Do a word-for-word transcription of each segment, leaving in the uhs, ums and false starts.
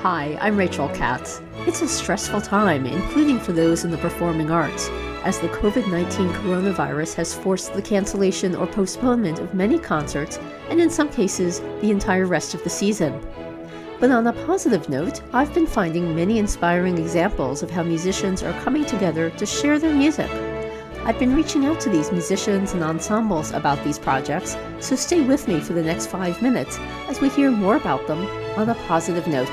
Hi, I'm Rachel Katz. It's a stressful time, including for those in the performing arts, as the covid nineteen coronavirus has forced the cancellation or postponement of many concerts, and in some cases, the entire rest of the season. But on a positive note, I've been finding many inspiring examples of how musicians are coming together to share their music. I've been reaching out to these musicians and ensembles about these projects, so stay with me for the next five minutes as we hear more about them on a positive note.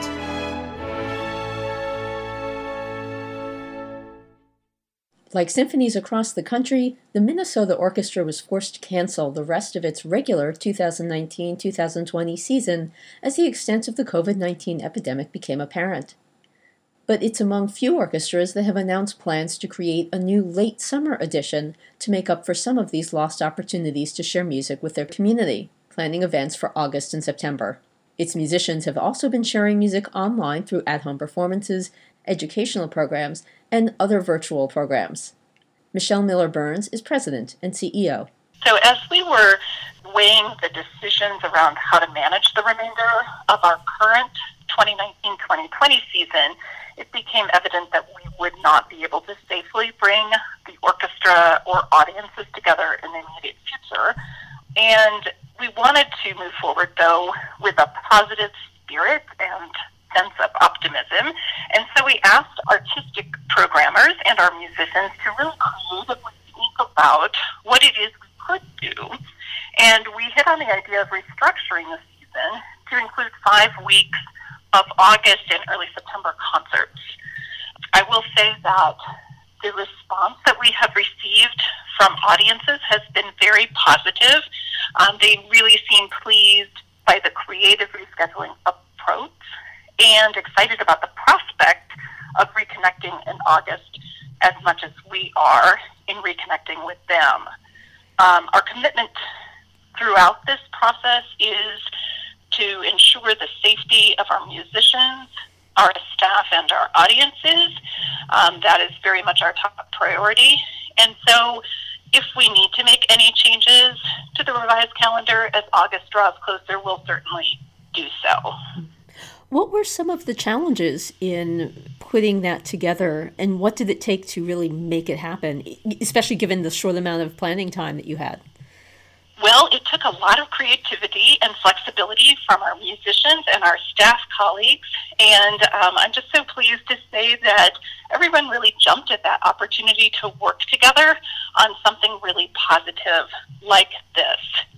Like symphonies across the country, the Minnesota Orchestra was forced to cancel the rest of its regular two thousand nineteen two thousand twenty season as the extent of the covid nineteen epidemic became apparent. But it's among few orchestras that have announced plans to create a new late summer edition to make up for some of these lost opportunities to share music with their community, planning events for August and September. Its musicians have also been sharing music online through at-home performances, educational programs, and other virtual programs. Michelle Miller-Burns is president and C E O. So as we were weighing the decisions around how to manage the remainder of our current twenty nineteen twenty twenty season, it became evident that we would not be able to safely bring the orchestra or audiences together in the immediate future. And we wanted to move forward, though, with a positive spirit and sense of optimism. And so we asked artistic programmers and our musicians to really creatively think about what it is we could do. And we hit on the idea of restructuring the season to include five weeks of August and early September concerts. I will say that the response that we have received from audiences has been very positive. Um, they really seem pleased by the creative rescheduling approach and excited about the prospect of reconnecting in August as much as we are in reconnecting with them. Um, our commitment throughout this process is to ensure the safety of our musicians, our staff, and our audiences. Um, that is very much our top priority. And so if we need to make any changes to the revised calendar as August draws closer, we'll certainly do so. What were some of the challenges in putting that together, and what did it take to really make it happen, especially given the short amount of planning time that you had? Well, it took a lot of creativity and flexibility from our musicians and our staff colleagues, and um, I'm just so pleased to say that everyone really jumped at that opportunity to work together on something really positive like this.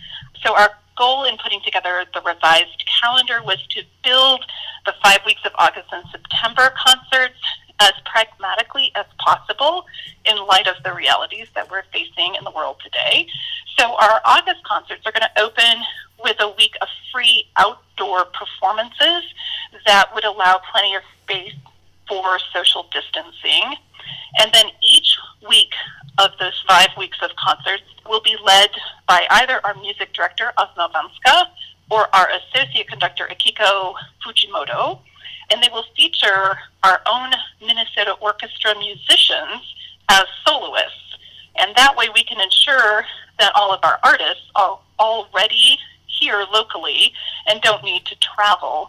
So our goal in putting together the revised calendar was to build the five weeks of August and September concerts as pragmatically as possible in light of the realities that we're facing in the world today. So our August concerts are going to open with a week of free outdoor performances that would allow plenty of space for social distancing. And then each week of those five weeks of concerts will be led by either our music director, Ozma Vanska, or our associate conductor, Akiko Fujimoto. And they will feature our own Minnesota Orchestra musicians as soloists. And that way we can ensure that all of our artists are already here locally and don't need to travel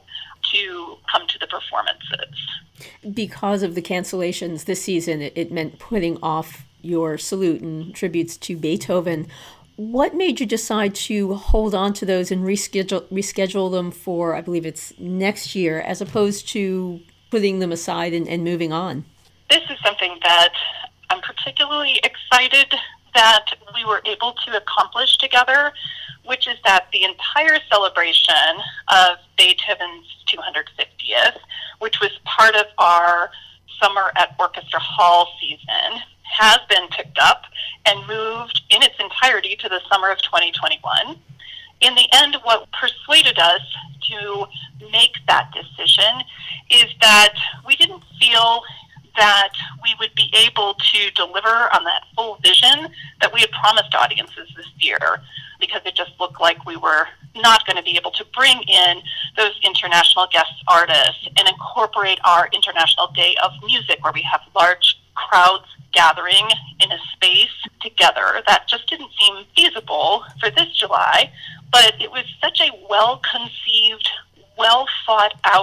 to come to the performances. Because of the cancellations this season, it, it meant putting off your salute and tributes to Beethoven. What made you decide to hold on to those and reschedule reschedule them for, I believe it's next year, as opposed to putting them aside and, and moving on? This is something that I'm particularly excited that we were able to accomplish together, which is that the entire celebration of Beethoven's two hundred fiftieth, which was part of our Summer at Orchestra Hall season, has been picked up and moved in its entirety to the summer of twenty twenty-one. In the end, what persuaded us to make that decision is that we didn't feel that we would be able to deliver on that full vision that we had promised audiences this year, because it just looked like we were not going to be able to bring in those international guest artists and incorporate our International Day of Music, where we have large crowds gathering in a space together. That just didn't seem feasible for this July, but it was such a well-conceived, well-thought-out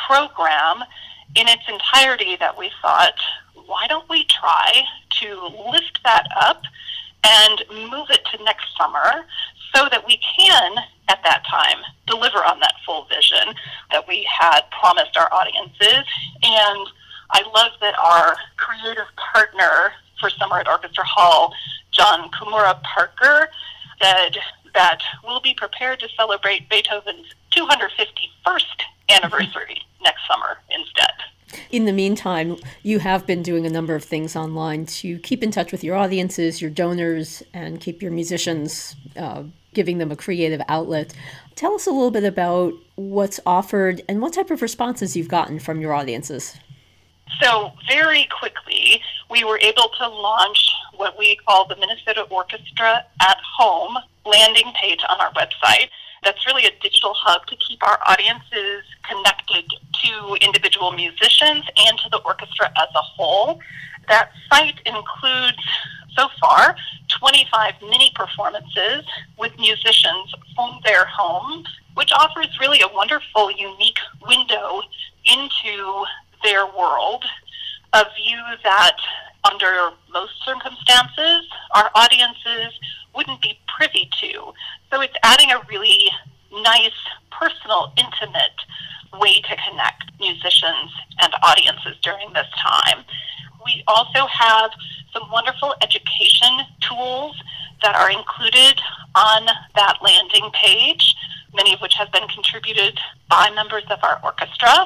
program in its entirety that we thought, why don't we try to lift that up and move it to next summer so that we can, at that time, deliver on that full vision that we had promised our audiences. And I love that our creative partner for Summer at Orchestra Hall, John Kumura Parker, said that we'll be prepared to celebrate Beethoven's two hundred fifty-first anniversary next summer instead. In the meantime, you have been doing a number of things online to keep in touch with your audiences, your donors, and keep your musicians, uh, giving them a creative outlet. Tell us a little bit about what's offered and what type of responses you've gotten from your audiences. So very quickly, we were able to launch what we call the Minnesota Orchestra at Home landing page on our website. That's really a digital hub to keep our audiences connected to individual musicians and to the orchestra as a whole. That site includes, so far, twenty-five mini performances with musicians from their homes, which offers really a wonderful, unique window into their world, a view that under most circumstances, our audiences wouldn't be privy to. So it's adding a really nice, personal, intimate way to connect musicians and audiences during this time. We also have some wonderful education tools that are included on that landing page, many of which have been contributed by members of our orchestra.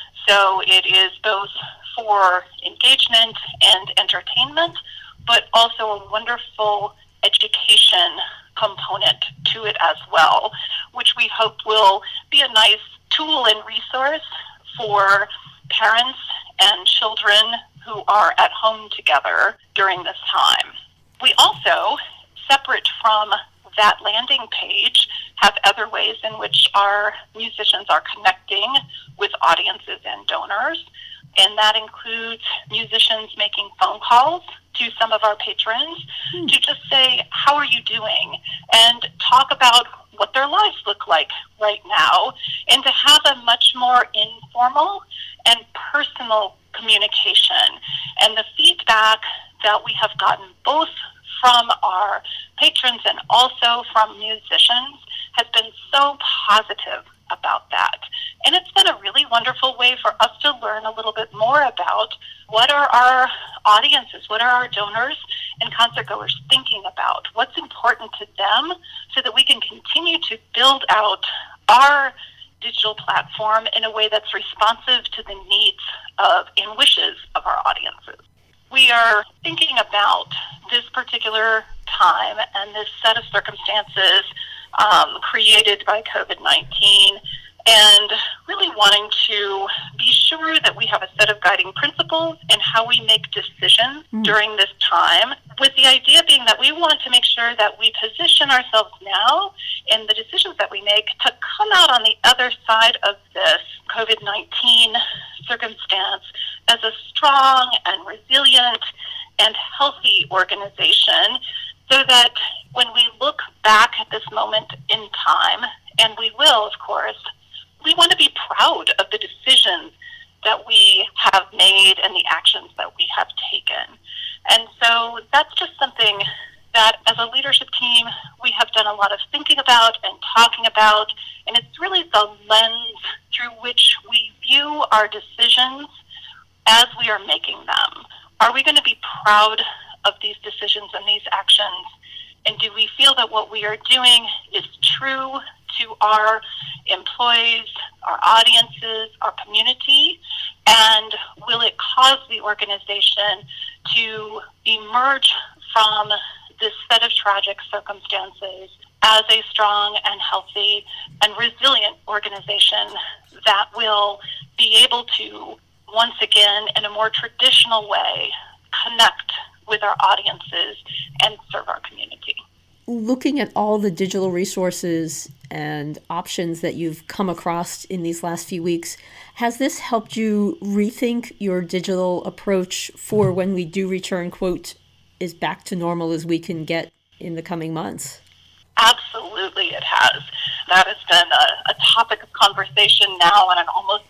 So it is both for engagement and entertainment, but also a wonderful education component to it as well, which we hope will be a nice tool and resource for parents and children who are at home together during this time. We also, separate from that landing page, have other ways in which our musicians are connecting with audiences and donors. And that includes musicians making phone calls to some of our patrons hmm. to just say, how are you doing? And talk about what their lives look like right now, and to have a much more informal and personal communication. And the feedback that we have gotten both from our patrons and also from musicians has been so positive about that. And it's been a really wonderful way for us to learn a little bit more about what are our audiences, what are our donors and concertgoers thinking about, what's important to them, so that we can continue to build out our digital platform in a way that's responsive to the needs of and wishes of our audiences. We are thinking about this particular time and this set of circumstances um, created by COVID nineteen, and really wanting to be sure that we have a set of guiding principles in how we make decisions mm. during this time, with the idea being that we want to make sure that we position ourselves now in the decisions that we make to come out on the other side of this COVID nineteen circumstance as a strong and resilient and healthy organization, so that when we look back at this moment in time, and we will, of course, we want to be proud of the decisions that we have made and the actions that we have taken. And so that's just something that as a leadership team, we have done a lot of thinking about and talking about, and it's really the lens through which we view our decisions as we are making them. Are we going to be proud of these decisions and these actions? And do we feel that what we are doing is true to our employees, our audiences, our community? And will it cause the organization to emerge from this set of tragic circumstances as a strong and healthy and resilient organization that will be able to, once again, in a more traditional way, connect with our audiences and serve our community? Looking at all the digital resources and options that you've come across in these last few weeks, has this helped you rethink your digital approach for when we do return, quote, as back to normal as we can get in the coming months? Absolutely, it has. That has been a, a topic of conversation now on an almost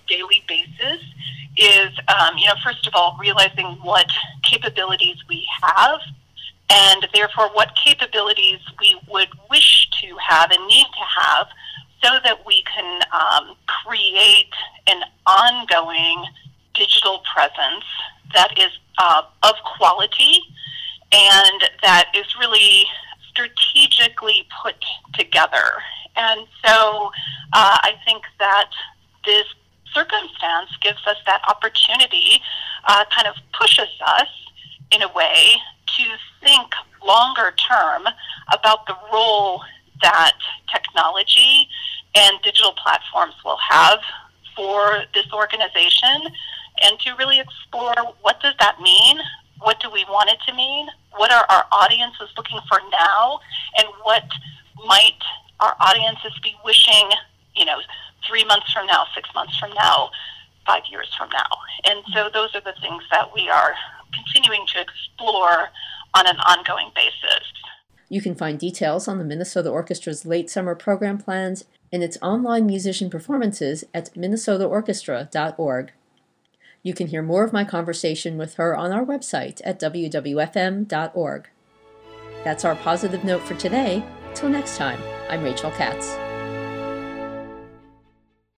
daily basis is, um, you know, first of all, realizing what capabilities we have, and therefore what capabilities we would wish to have and need to have, so that we can um, create an ongoing digital presence that is uh, of quality and that is really strategically put together. And so uh, I think that this circumstance gives us that opportunity, uh, kind of pushes us in a way to think longer term about the role that technology and digital platforms will have for this organization, and to really explore, what does that mean? What do we want it to mean? What are our audiences looking for now? And what might our audiences be wishing, you know, three months from now, six months from now, five years from now? And so those are the things that we are continuing to explore on an ongoing basis. You can find details on the Minnesota Orchestra's late summer program plans and its online musician performances at minnesota orchestra dot org. You can hear more of my conversation with her on our website at w w f m dot org. That's our positive note for today. Till next time, I'm Rachel Katz.